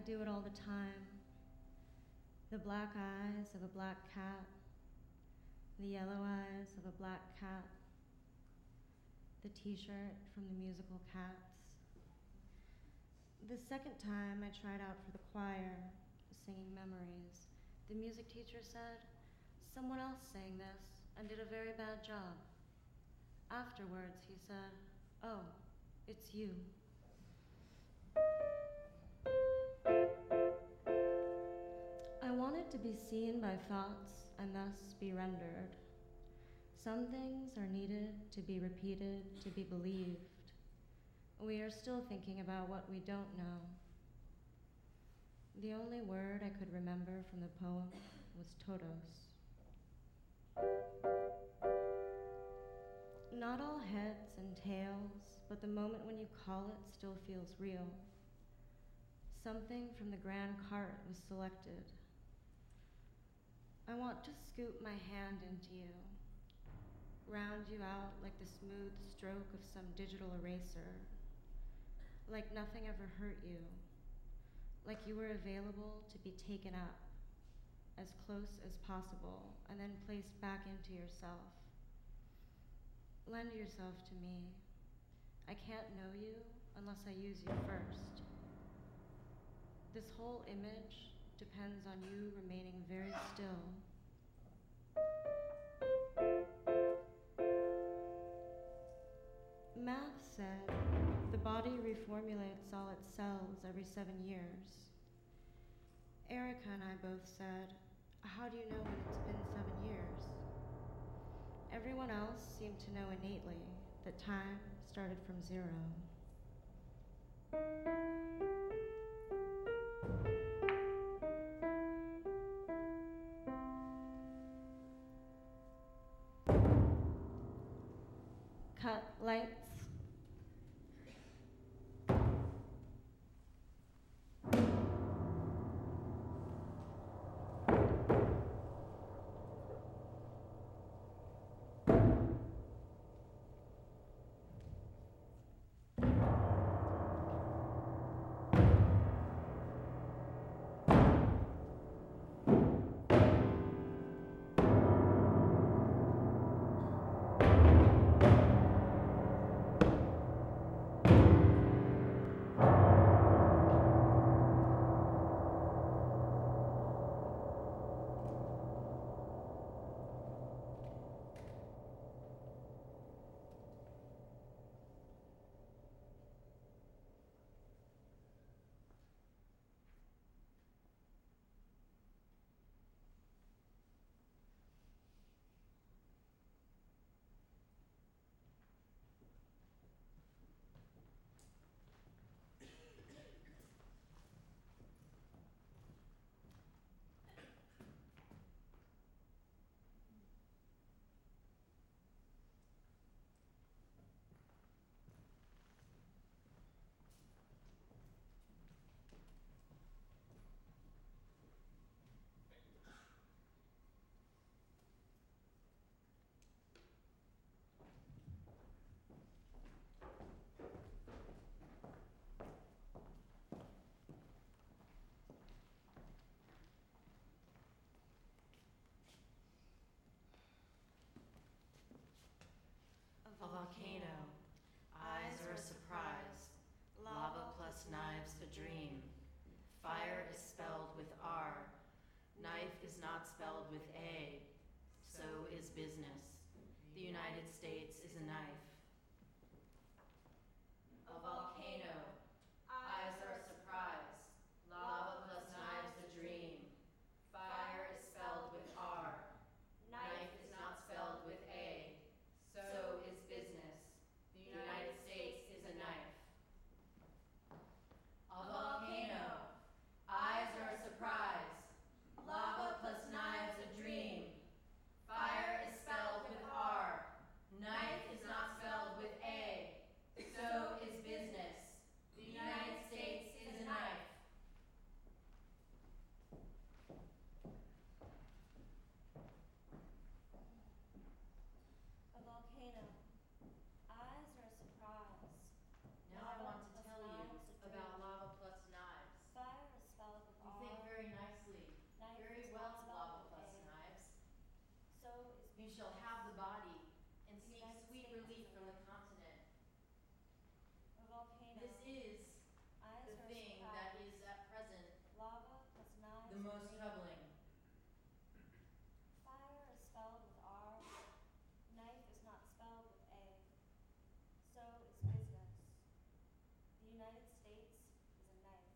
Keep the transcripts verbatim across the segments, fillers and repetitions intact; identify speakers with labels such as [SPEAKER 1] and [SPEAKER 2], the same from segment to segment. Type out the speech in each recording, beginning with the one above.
[SPEAKER 1] do it all the time. The black eyes of a black cat, the yellow eyes of a black cat, the t-shirt from the musical Cats. The second time I tried out for the choir, singing Memories, the music teacher said, someone else sang this and did a very bad job. Afterwards, he said, oh, it's you. I wanted to be seen by thoughts and thus be rendered. Some things are needed to be repeated, to be believed. We are still thinking about what we don't know. The only word I could remember from the poem was todos. Not all heads and tails, but the moment when you call it still feels real. Something from the grand cart was selected. I want to scoop my hand into you, round you out like the smooth stroke of some digital eraser, like nothing ever hurt you, like you were available to be taken up as close as possible and then placed back into yourself. Lend yourself to me. I can't know you unless I use you first. This whole image depends on you remaining very still. Math said the body reformulates all its cells every seven years. Erica and I both said, how do you know when it's been seven years? Everyone else seemed to know innately that time started from zero. Cut lights.
[SPEAKER 2] A volcano, eyes are a surprise, lava plus knives a dream. Fire is spelled with R, knife is not spelled with A, so is business. The United States is a knife. A volcano, eyes are a surprise, lava plus knives a dream. Fire is spelled with R, knife is not spelled with A, so is business. The United States is a knife. A volcano, eyes are a surprise, lava plus knives a dream. Fire is spelled with R, knife is not spelled You shall have the body and
[SPEAKER 3] The
[SPEAKER 2] seek
[SPEAKER 3] United
[SPEAKER 2] sweet
[SPEAKER 3] States
[SPEAKER 2] relief
[SPEAKER 3] is
[SPEAKER 2] from the
[SPEAKER 3] alive.
[SPEAKER 2] continent.
[SPEAKER 3] A volcano.
[SPEAKER 2] This is
[SPEAKER 3] Eyes
[SPEAKER 2] the
[SPEAKER 3] are
[SPEAKER 2] thing
[SPEAKER 3] surprised.
[SPEAKER 2] that is at present
[SPEAKER 3] Lava plus knives.
[SPEAKER 2] the
[SPEAKER 3] and
[SPEAKER 2] most
[SPEAKER 3] rain.
[SPEAKER 2] troubling.
[SPEAKER 3] Fire is spelled with R. Knife is not spelled with A. So is business. The United States is a knife.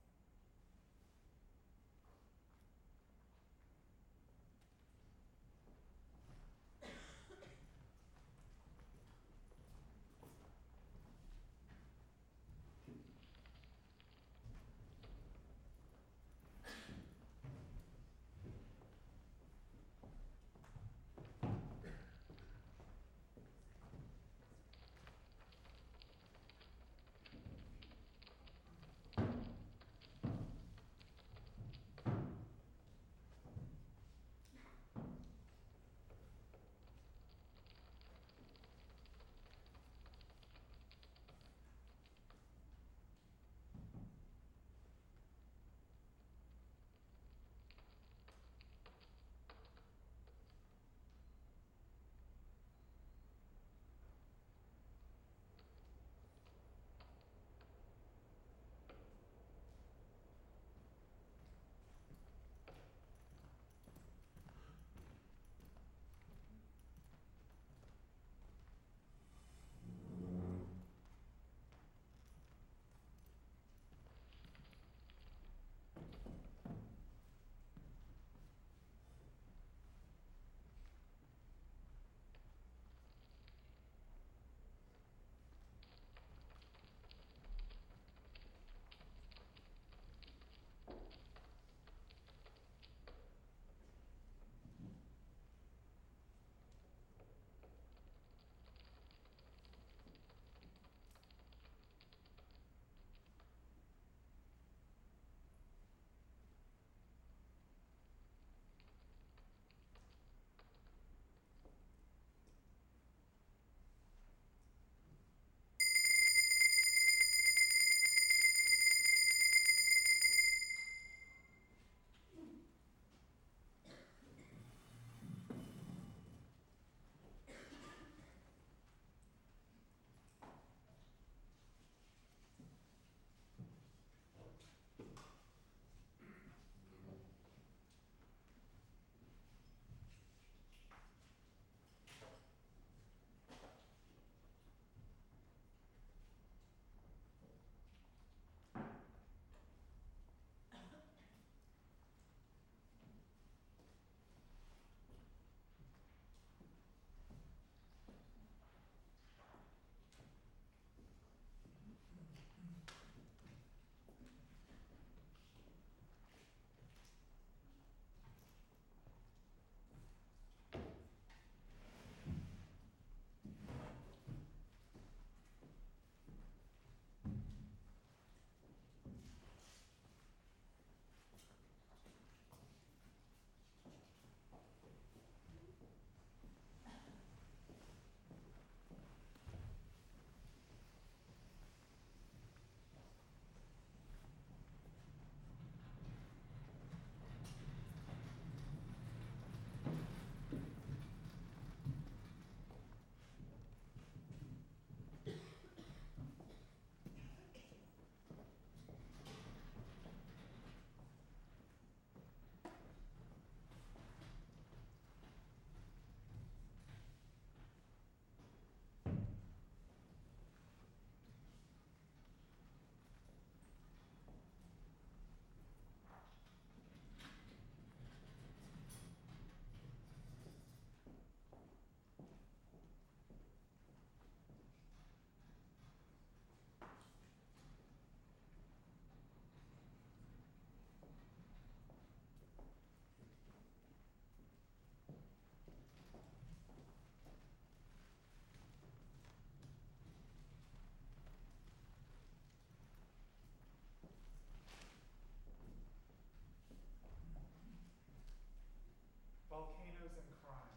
[SPEAKER 4] Volcanoes and crime.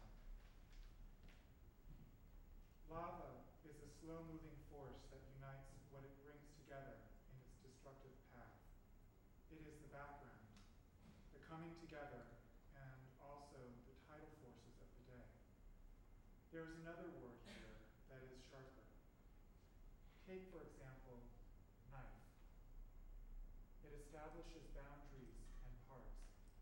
[SPEAKER 4] Lava is a slow-moving force that unites what it brings together in its destructive path. It is the background, the coming together, and also the tidal forces of the day. There is another word here that is sharper. Take, for example, knife. It establishes boundaries and parts.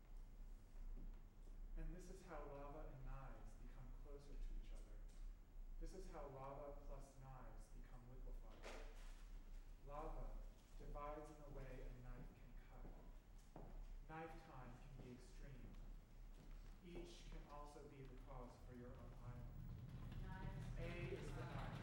[SPEAKER 4] And this is how lava and knives become closer to each other. This is how lava plus knives become liquefied. Lava divides in a way a knife can cut. Knife time can be extreme. Each can also be the cause for your own island. A is the knife.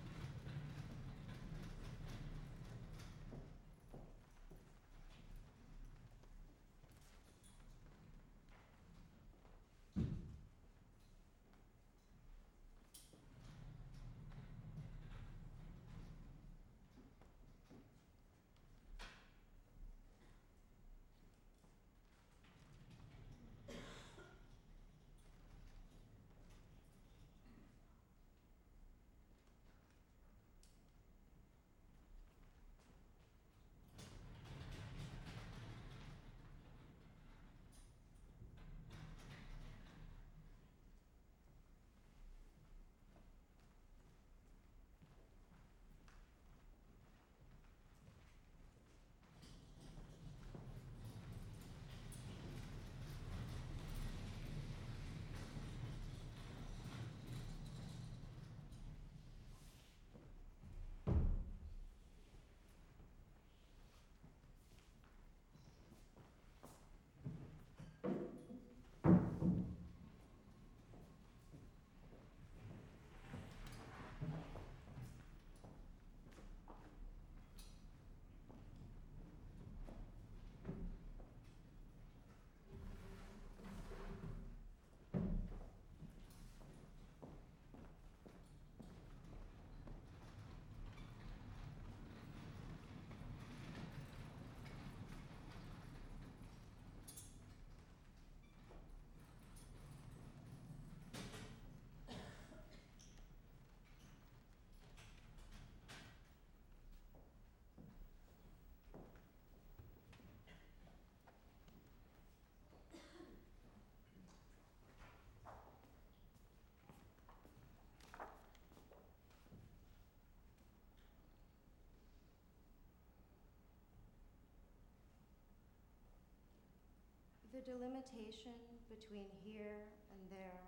[SPEAKER 1] The delimitation between here and there.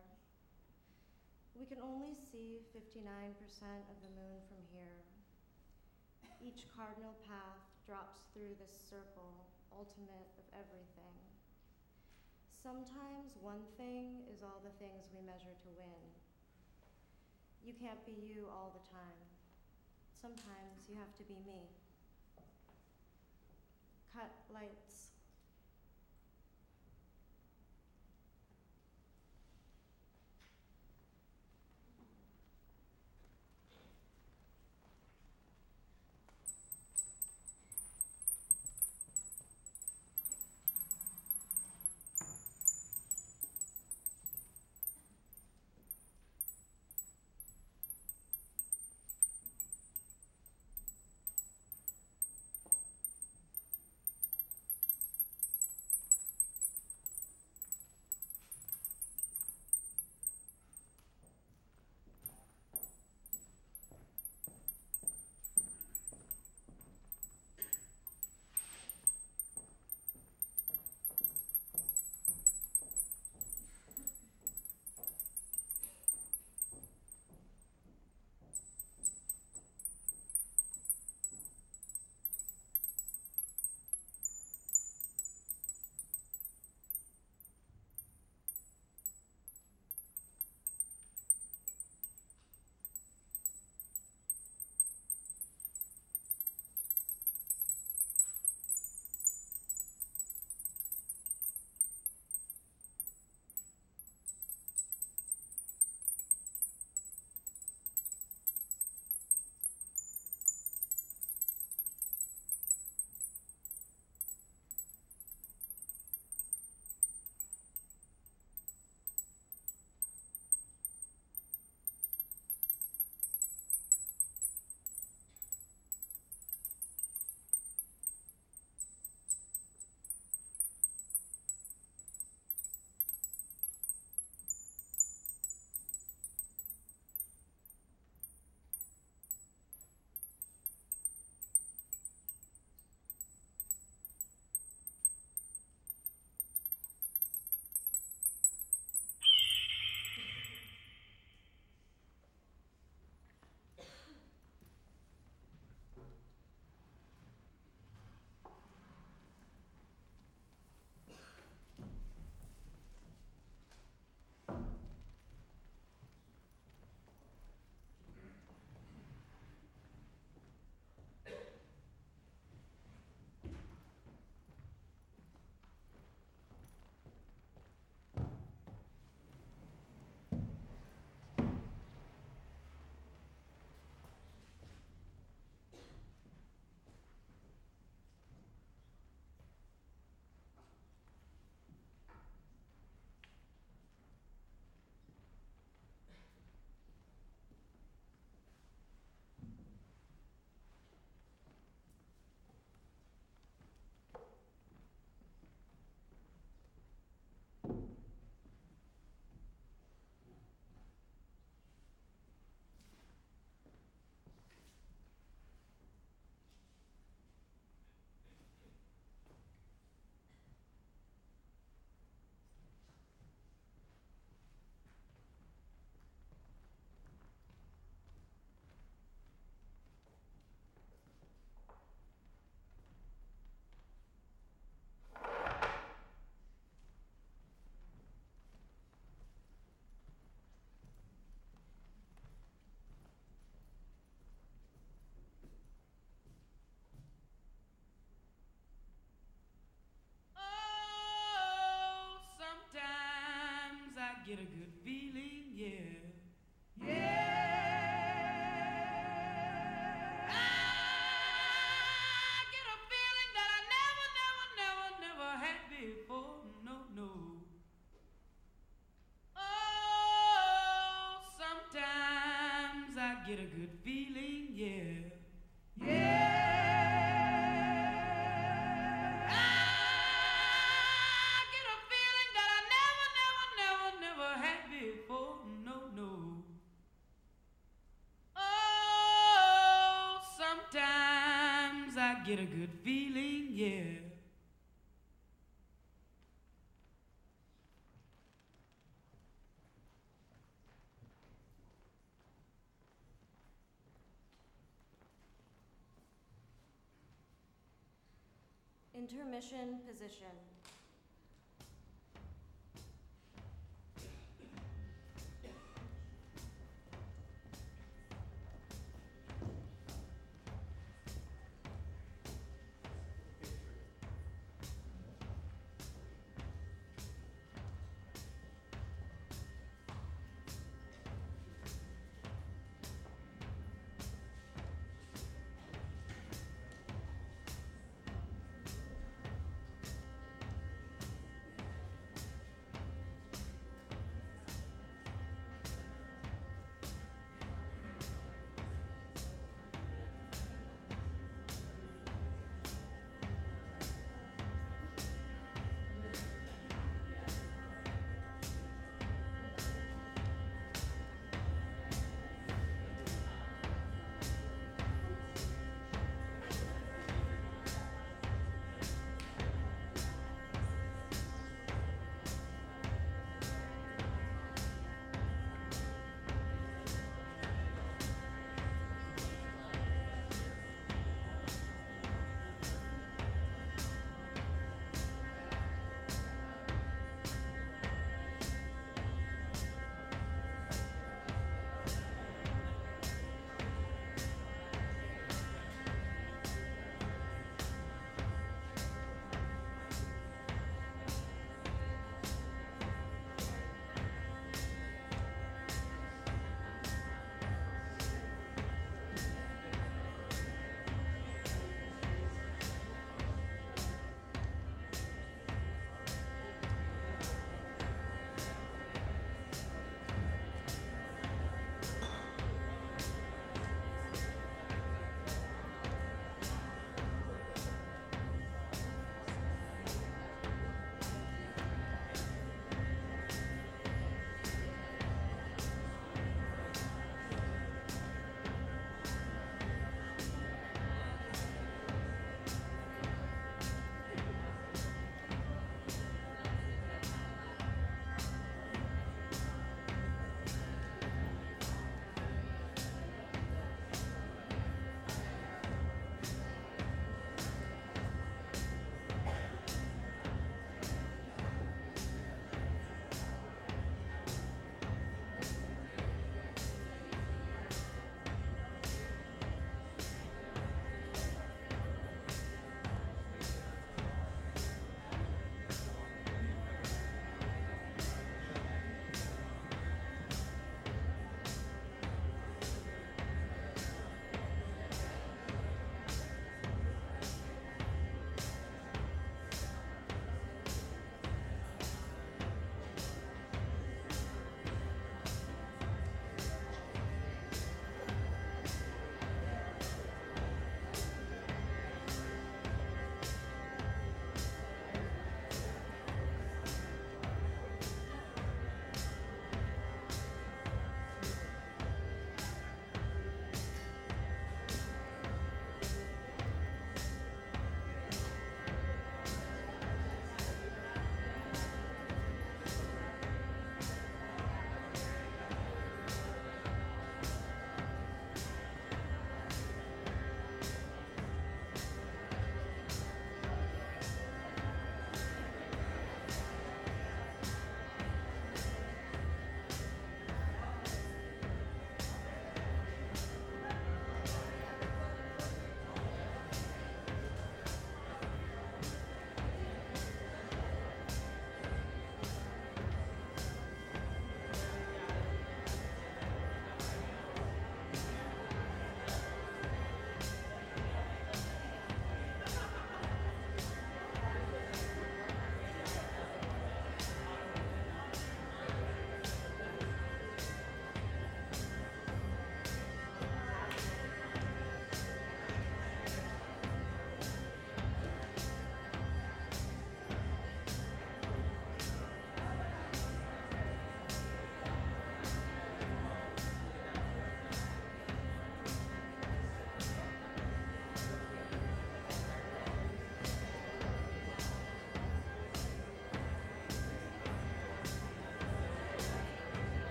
[SPEAKER 1] We can only see fifty-nine percent of the moon from here. Each cardinal path drops through this circle, ultimate of everything. Sometimes one thing is all the things we measure to win. You can't be you all the time. Sometimes you have to be me. Cut lights.
[SPEAKER 5] get a good feeling, yeah. Yeah. I get a feeling that I never, never, never, never had before. No, no. Oh, sometimes I get a good feeling, yeah. Yeah. I get a feeling that I never, never, never, never had before. No, no. Oh, sometimes I get a good feeling, yeah.
[SPEAKER 3] Intermission position.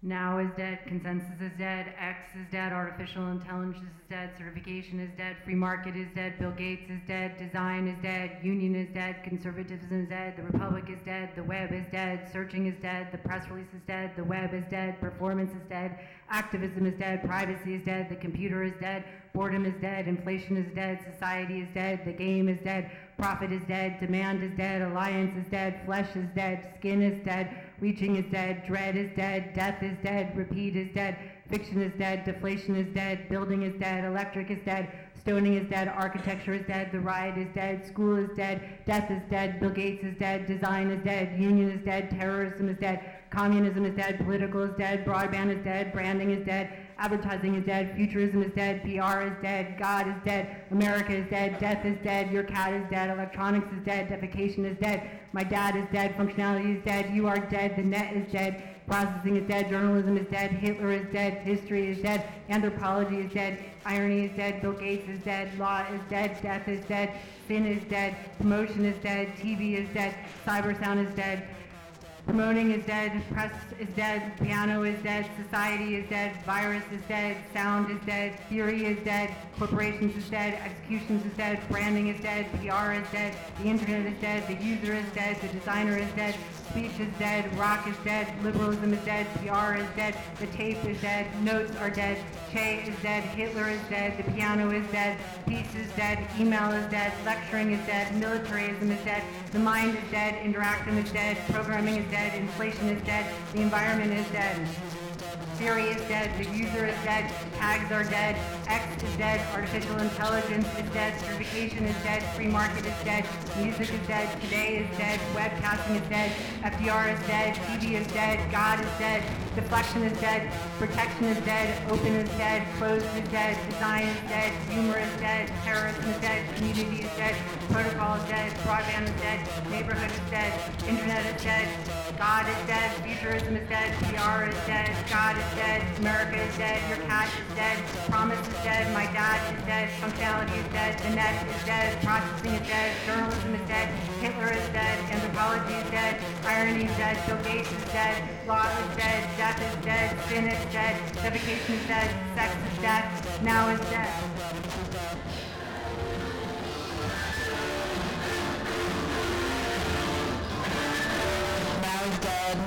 [SPEAKER 6] Now is dead, consensus is dead, X is dead, artificial intelligence is dead, certification is dead, free market is dead, Bill Gates is dead, design is dead, union is dead, conservatism is dead, the republic is dead, the web is dead, searching is dead, the press release is dead, the web is dead, performance is dead, activism is dead, privacy is dead, the computer is dead, boredom is dead, inflation is dead, society is dead, the game is dead, profit is dead, demand is dead, alliance is dead, flesh is dead, skin is dead, reaching is dead, dread is dead, death is dead, repeat is dead, fiction is dead, deflation is dead, building is dead, electric is dead, stoning is dead, architecture is dead, the riot is dead, school is dead, death is dead, Bill Gates is dead, design is dead, union is dead, terrorism is dead, communism is dead, political is dead, broadband is dead, branding is dead, advertising is dead, futurism is dead, P R is dead, God is dead, America is dead, death is dead, your cat is dead, electronics is dead, defecation is dead, my dad is dead, functionality is dead, you are dead, the net is dead, processing is dead, journalism is dead, Hitler is dead, history is dead, anthropology is dead, irony is dead, Bill Gates is dead, law is dead, death is dead, sin is dead, promotion is dead, T V is dead, cyber sound is dead, promoting is dead, press is dead, piano is dead, society is dead, virus is dead, sound is dead, theory is dead, corporations is dead, executions is dead, branding is dead, P R is dead, the internet is dead, the user is dead, the designer is dead, speech is dead, rock is dead, liberalism is dead, P R is dead, the tape is dead, notes are dead, Che is dead, Hitler is dead, the piano is dead, peace is dead, email is dead, lecturing is dead, militarism is dead, the mind is dead, interactive is dead, programming is dead, inflation is dead, the environment is dead. Theory is dead, the user is dead, tags are dead, X is dead, artificial intelligence is dead, certification is dead, free market is dead, music is dead, today is dead, webcasting is dead, F D R is dead, T V is dead, God is dead, deflection is dead, protection is dead, open is dead, closed is dead, design is dead, humor is dead, terrorism is dead, community is dead, protocol is dead, broadband is dead, neighborhood is dead, internet is dead, God is dead, futurism is dead, P R is dead, God is dead, America is dead, your cat is dead, promise is dead, my dad is dead, functionality is dead, the net is dead, processing is dead, journalism is dead, Hitler is dead, anthropology is dead, irony is dead, Bill Gates is dead, law is dead, death is dead, sin is dead, defecation is dead, sex is death, now is dead. Now is dead.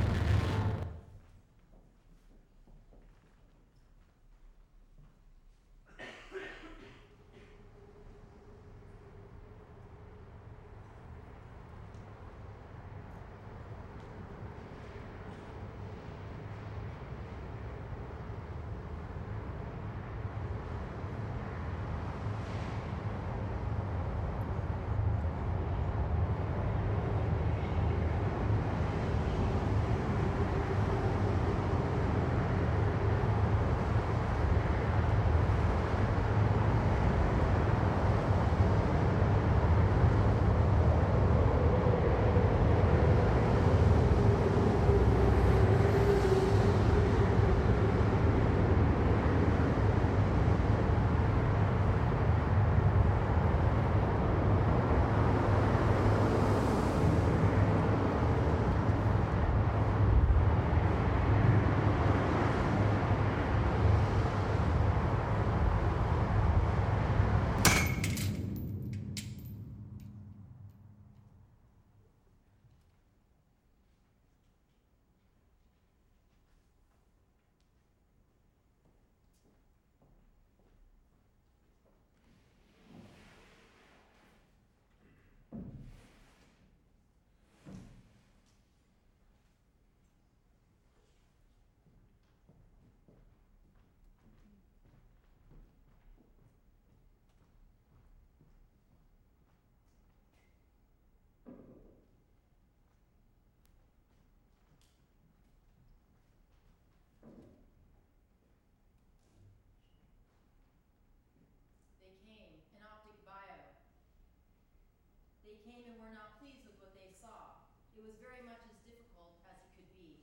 [SPEAKER 2] They came and were not pleased with what they saw. It was very much as difficult as it could be.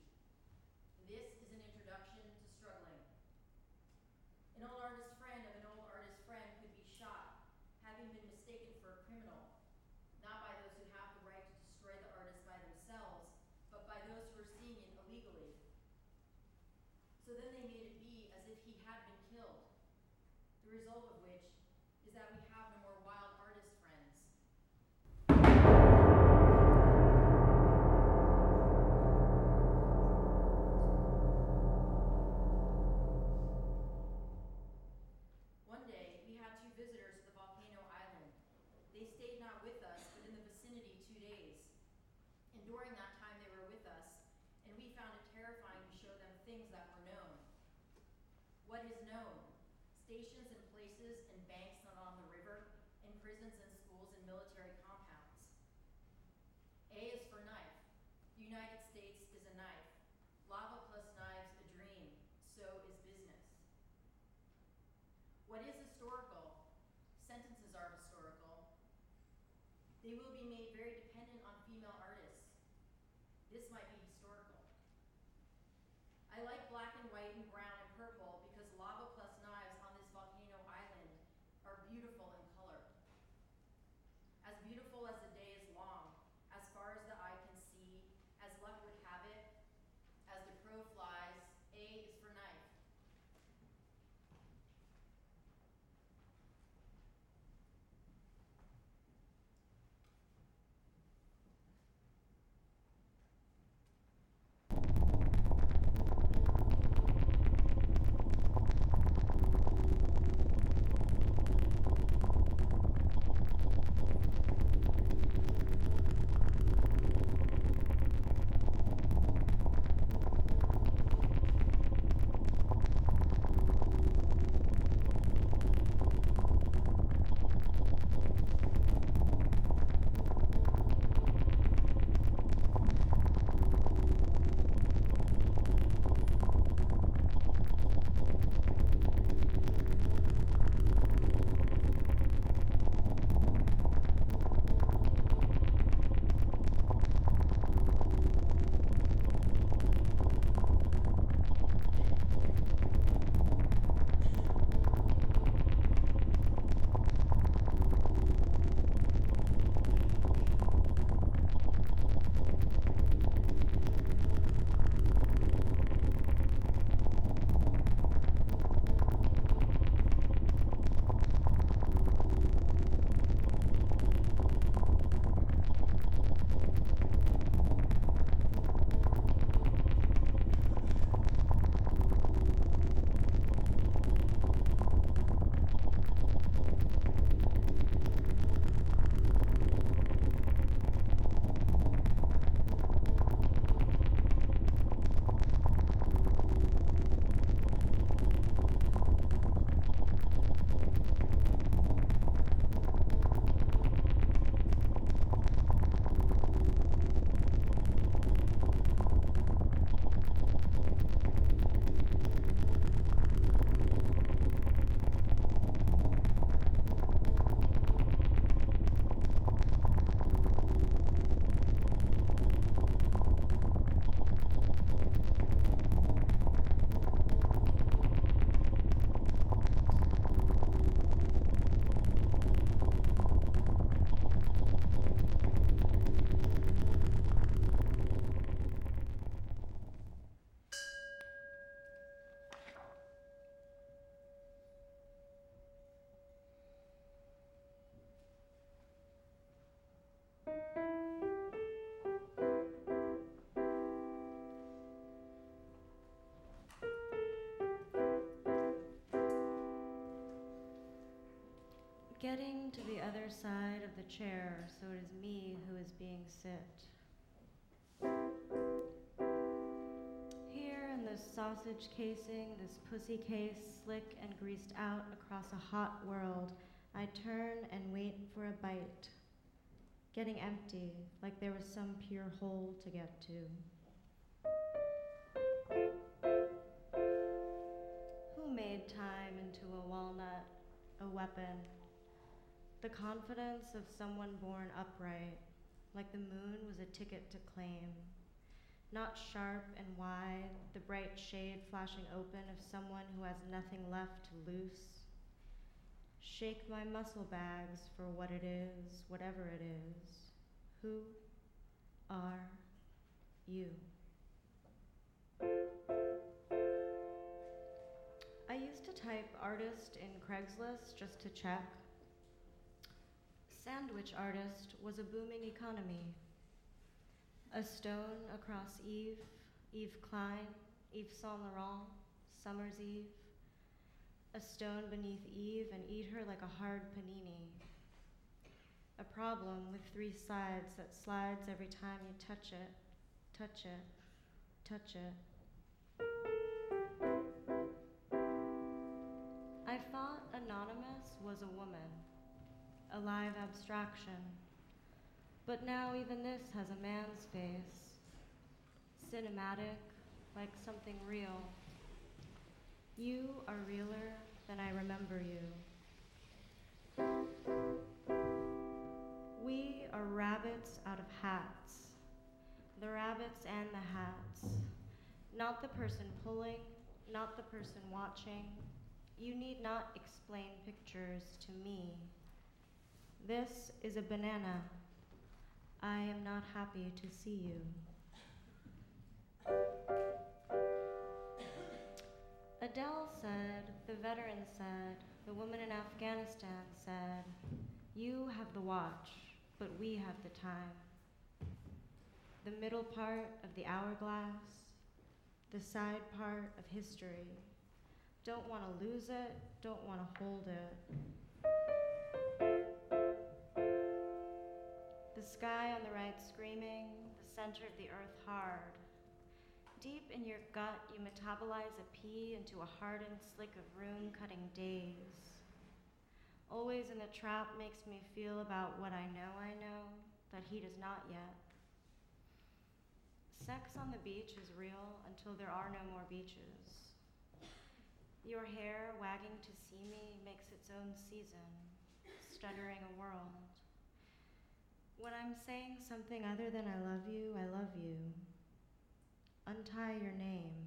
[SPEAKER 2] This is an introduction to struggling. An old artist friend of an old artist friend could be shot, having been mistaken for a criminal, not by those who have the right to destroy the artist by themselves, but by those who are seeing it illegally. So then they made it be as if he had been killed. The result of which is that we have no more wild artist friends. One day, we had two visitors to the volcano island. They stayed not with us, but in the vicinity two days. And during that time they were with us, and we found it terrifying to show them things that were known. What is known? Stations and places and banks not on the river, and prisons and schools and military compounds. A is for knife. The United States is a knife. Lava plus knives a dream. So is business. What is historical? Sentences are historical. They will be made very dependent on female artists. This might be historical. I like black and white and brown and purple because lava plus knives on this volcano island are beautiful in color. As beautiful as the day is long, as far as the eye can see, as luck would have it, as the crow flies, A is for knife.
[SPEAKER 1] Getting to the other side of the chair, so it is me who is being sit. Here in this sausage casing, this pussy case, slick and greased out across a hot world, I turn and wait for a bite, getting empty, like there was some pure hole to get to. Who made time into a walnut, a weapon? The confidence of someone born upright, like the moon was a ticket to claim. Not sharp and wide, the bright shade flashing open of someone who has nothing left to loose. Shake my muscle bags for what it is, whatever it is. Who are you? artist in Craigslist just to check. Sandwich artist was a booming economy. A stone across Eve, Eve Klein, Yves Saint Laurent, Summer's Eve. A stone beneath Eve and eat her like a hard panini. A problem with three sides that slides every time you touch it, touch it, touch it. I thought Anonymous was a woman, a live abstraction, but now even this has a man's face, cinematic, like something real. You are realer than I remember you. We are rabbits out of hats, the rabbits and the hats, not the person pulling, not the person watching. You need not explain pictures to me. This is a banana. I am not happy to see you. Adele said, the veteran said, the woman in Afghanistan said, you have the watch, but we have the time. The middle part of the hourglass, the side part of history. Don't want to lose it, don't want to hold it. The sky on the right screaming, the center of the earth hard. Deep in your gut, you metabolize a pea into a hardened slick of room-cutting days. Always in the trap makes me feel about what I know I know, that he does not yet. Sex on the beach is real until there are no more beaches. Your hair wagging to see me makes its own season, stuttering a world. When I'm saying something other than I love you, I love you. Untie your name.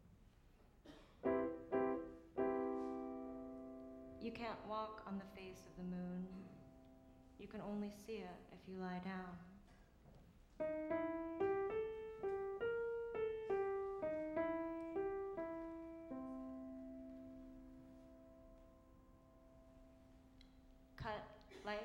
[SPEAKER 1] You can't walk on the face of the moon. You can only see it if you lie down. Cut lights.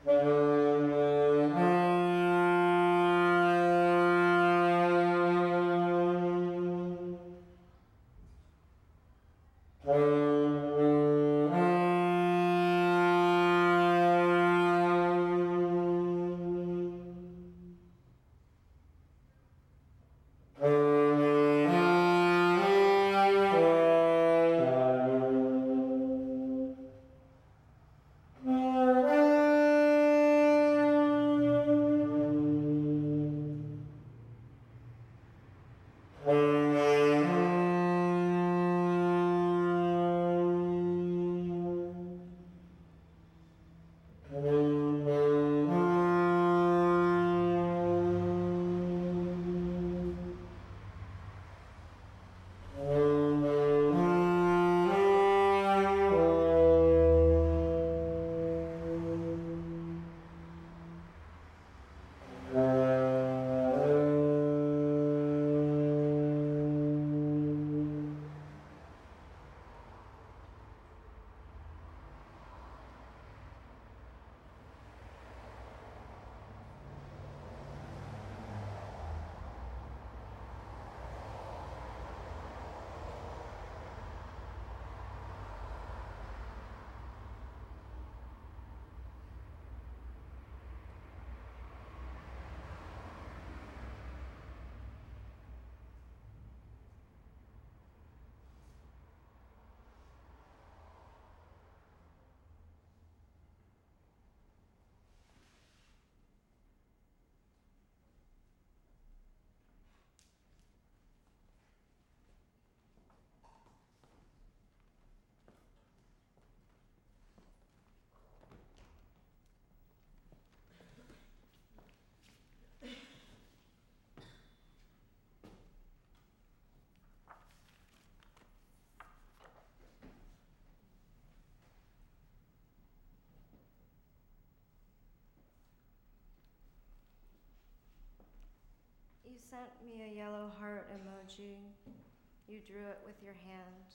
[SPEAKER 1] You sent me a yellow heart emoji. You drew it with your hand.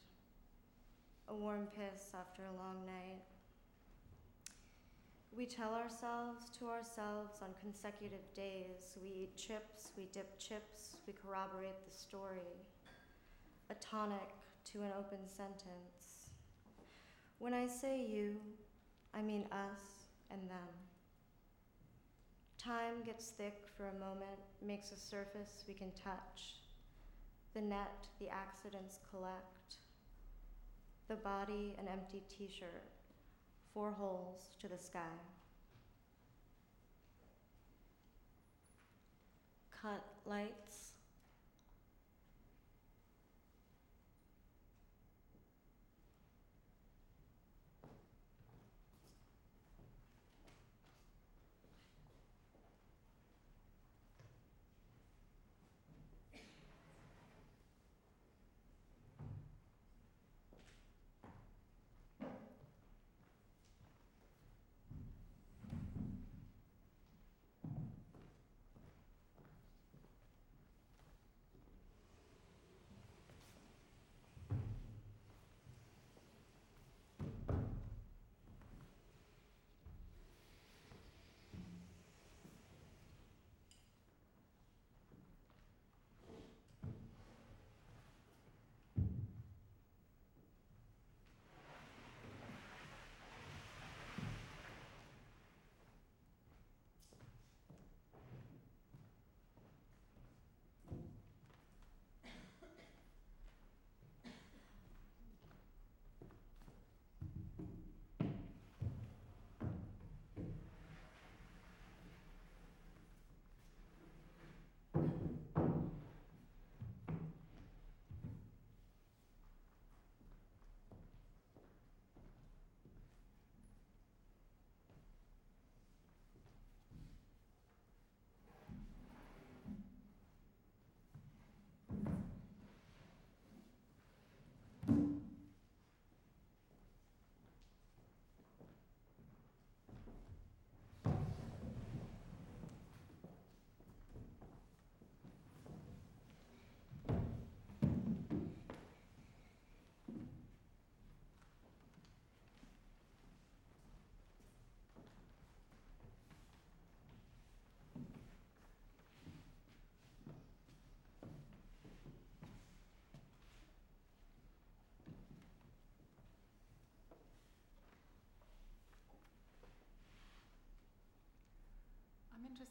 [SPEAKER 1] A warm kiss after a long night. We tell ourselves to ourselves on consecutive days. We eat chips, we dip chips, we corroborate the story. A tonic to an open sentence. When I say you, I mean us and them. Time gets thick for a moment, makes a surface we can touch. The net the accidents collect. The body an empty t-shirt, four holes to the sky. Cut lights.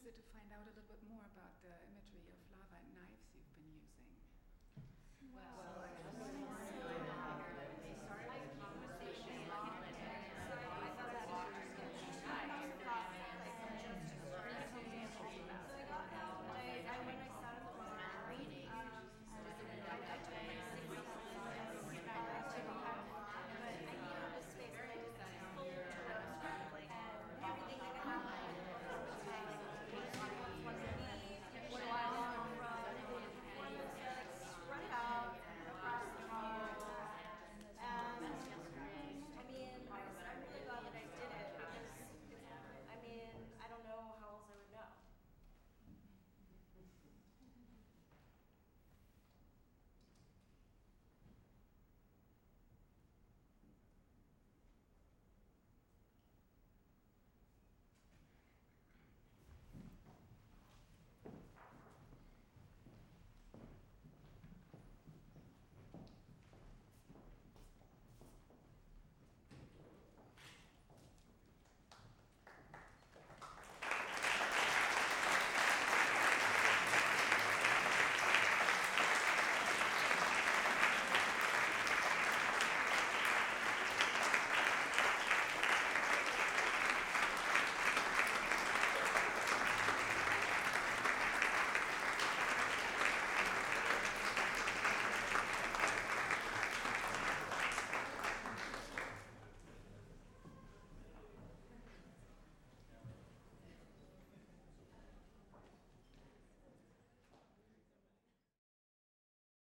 [SPEAKER 7] interested to find out a little bit more about the imagery of lava and knives you've been using.
[SPEAKER 2] Well,